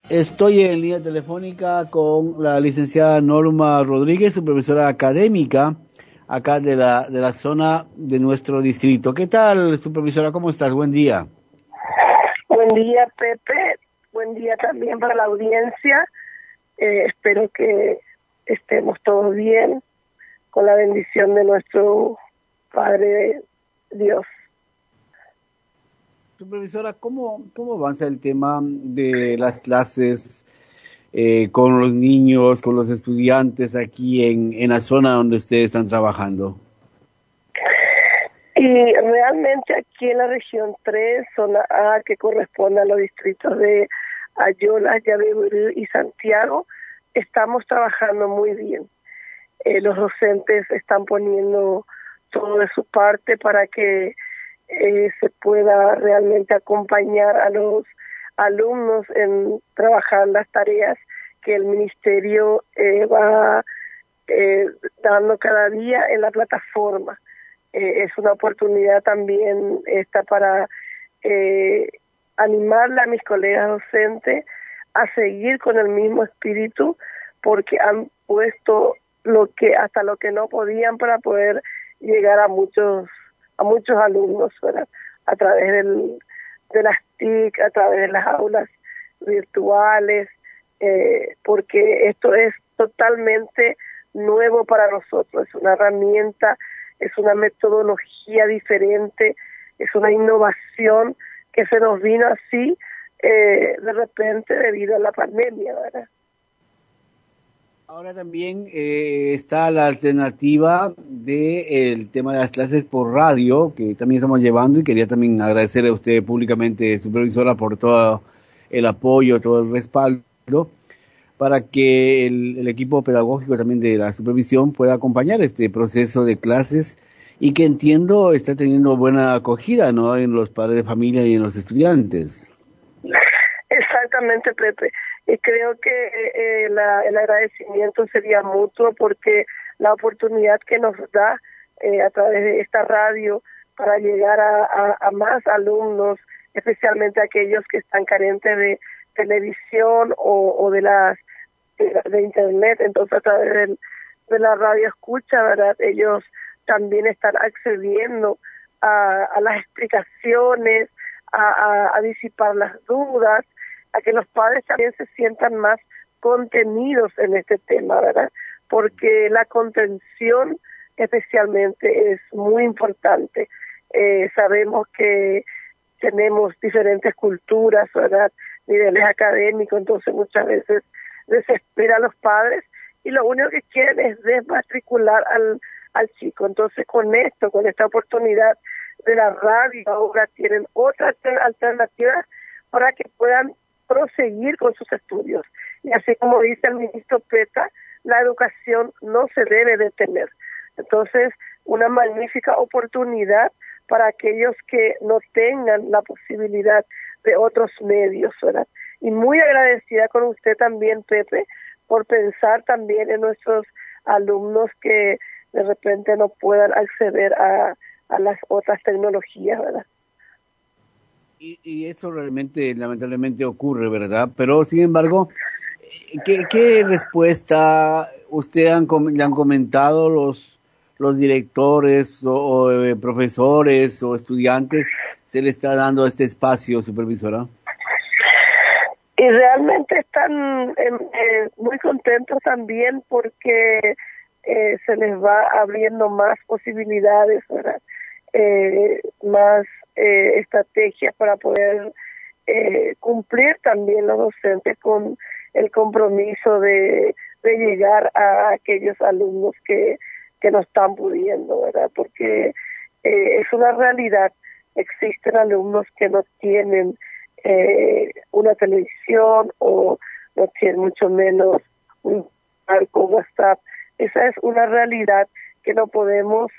Estoy en línea telefónica con la licenciada Norma Rodríguez, supervisora académica acá de la zona de nuestro distrito. ¿Qué tal, supervisora? ¿Cómo estás? Buen día. Buen día, Pepe. Buen día también para la audiencia. Espero que estemos todos bien, con la bendición de nuestro Padre Dios. Supervisora, ¿cómo avanza el tema de las clases con los niños, con los estudiantes aquí en la zona donde ustedes están trabajando? Y realmente aquí en la región 3, zona A, que corresponde a los distritos de Ayola, Yabebirí y Santiago, estamos trabajando muy bien. Los docentes están poniendo todo de su parte para que se pueda realmente acompañar a los alumnos en trabajar las tareas que el ministerio va dando cada día en la plataforma. Es una oportunidad también esta para animarle a mis colegas docentes a seguir con el mismo espíritu, porque han puesto hasta lo que no podían para poder llegar a muchos alumnos, ¿verdad? A través de las TIC, a través de las aulas virtuales, porque esto es totalmente nuevo para nosotros, es una herramienta, es una metodología diferente, es una innovación que se nos vino así de repente debido a la pandemia, ¿verdad? Ahora también está la alternativa del tema de las clases por radio, que también estamos llevando, y quería también agradecerle a usted públicamente, supervisora, por todo el apoyo, todo el respaldo, para que el equipo pedagógico también de la supervisión pueda acompañar este proceso de clases y que entiendo está teniendo buena acogida, ¿no?, en los padres de familia y en los estudiantes. Exactamente, Pepe. Y creo que el agradecimiento sería mutuo, porque la oportunidad que nos da a través de esta radio para llegar a más alumnos, especialmente aquellos que están carentes de televisión o de internet, entonces a través de la radio escucha, ¿verdad? Ellos también están accediendo a las explicaciones, a disipar las dudas, a que los padres también se sientan más contenidos en este tema, ¿verdad? Porque la contención especialmente es muy importante. Sabemos que tenemos diferentes culturas, ¿verdad?, niveles académicos, entonces muchas veces desespera a los padres y lo único que quieren es desmatricular al chico. Entonces con esta oportunidad de la radio, ahora tienen otra alternativa para que puedan proseguir con sus estudios. Y así como dice el ministro Peta, la educación no se debe detener. Entonces, una magnífica oportunidad para aquellos que no tengan la posibilidad de otros medios, ¿verdad? Y muy agradecida con usted también, Pepe, por pensar también en nuestros alumnos que de repente no puedan acceder a las otras tecnologías, ¿verdad? Y eso realmente, lamentablemente ocurre, ¿verdad? Pero, sin embargo, ¿qué respuesta le han comentado los directores o profesores o estudiantes se le está dando este espacio, supervisora? Y realmente están muy contentos también porque se les va abriendo más posibilidades, ¿verdad? Más estrategias para poder cumplir también los docentes con el compromiso de llegar a aquellos alumnos que no están pudiendo, ¿verdad? Porque es una realidad, existen alumnos que no tienen una televisión o no tienen mucho menos un marco WhatsApp. Esa es una realidad que no podemos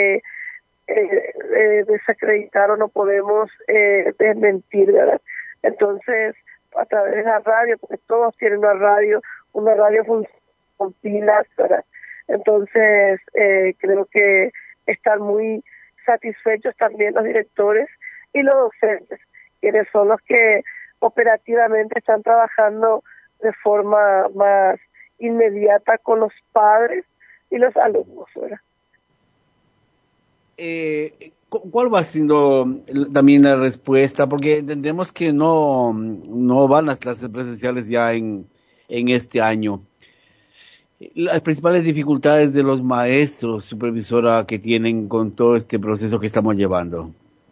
desacreditar o no podemos desmentir, ¿verdad? Entonces, a través de la radio, porque todos tienen una radio con pilas, ¿verdad? Entonces, creo que están muy satisfechos también los directores y los docentes, quienes son los que operativamente están trabajando de forma más inmediata con los padres y los alumnos, ¿verdad? ¿Cuál va siendo también la respuesta? Porque entendemos que no van las clases presenciales ya en este año. Las principales dificultades de los maestros, supervisora, que tienen con todo este proceso que estamos llevando.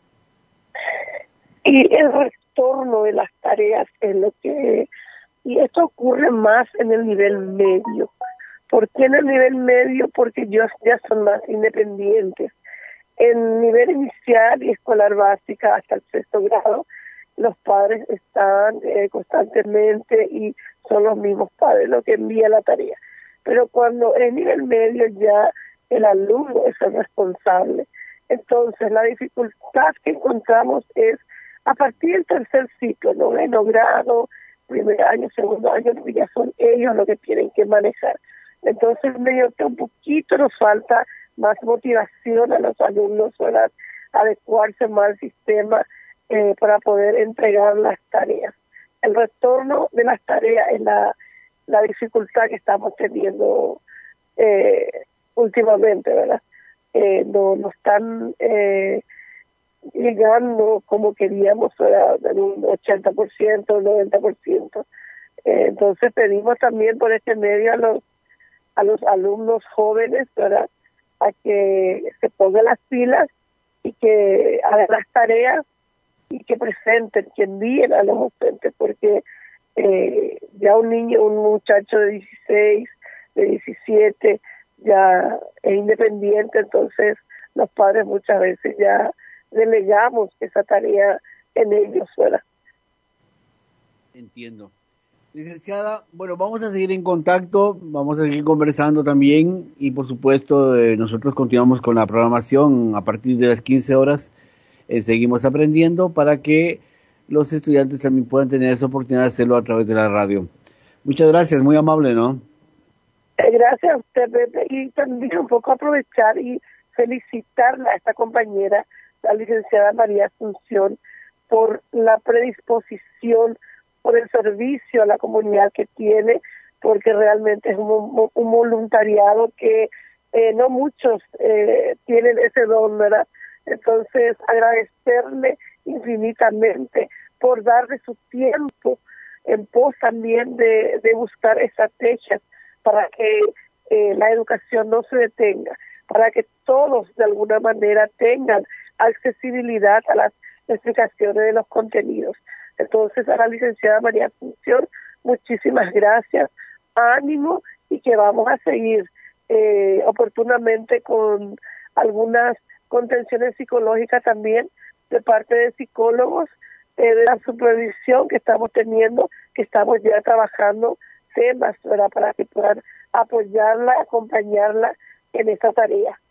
Y el retorno de las tareas es lo que... Y esto ocurre más en el nivel medio. ¿Por qué en el nivel medio? Porque ellos ya son más independientes. En nivel inicial y escolar básica hasta el 6º grado, los padres están constantemente y son los mismos padres los que envían la tarea. Pero cuando es nivel medio ya el alumno es el responsable. Entonces la dificultad que encontramos es a partir del 3er ciclo, 9º grado, 1er año, 2º año, ya son ellos los que tienen que manejar. Entonces medio que un poquito nos falta más motivación a los alumnos para adecuarse más al sistema para poder entregar las tareas. El retorno de las tareas es la dificultad que estamos teniendo últimamente, ¿verdad? No están llegando como queríamos, ¿verdad? En un 80%, un 90%. Entonces pedimos también por este medio a los alumnos jóvenes, ¿verdad?, a que se pongan las pilas y que hagan las tareas y que presenten, que envíen a los docentes, porque ya un muchacho de 16, de 17, ya es independiente, entonces los padres muchas veces ya delegamos esa tarea en ellos, ¿verdad? Entiendo. Licenciada, bueno, vamos a seguir en contacto, vamos a seguir conversando también y por supuesto nosotros continuamos con la programación a partir de las 15 horas, seguimos aprendiendo para que los estudiantes también puedan tener esa oportunidad de hacerlo a través de la radio. Muchas gracias, muy amable, ¿no? Gracias a usted, Pepe, y también un poco aprovechar y felicitarla a esta compañera, la licenciada María Asunción, por la predisposición, por el servicio a la comunidad que tiene, porque realmente es un voluntariado que no muchos tienen ese don, ¿verdad? Entonces, agradecerle infinitamente por darle su tiempo en pos también de buscar estrategias para que la educación no se detenga, para que todos de alguna manera tengan accesibilidad a las explicaciones de los contenidos. Entonces, a la licenciada María Asunción, muchísimas gracias, ánimo, y que vamos a seguir oportunamente con algunas contenciones psicológicas también de parte de psicólogos, de la supervisión que estamos teniendo, que estamos ya trabajando temas, ¿verdad?, para que puedan apoyarla, acompañarla en esta tarea.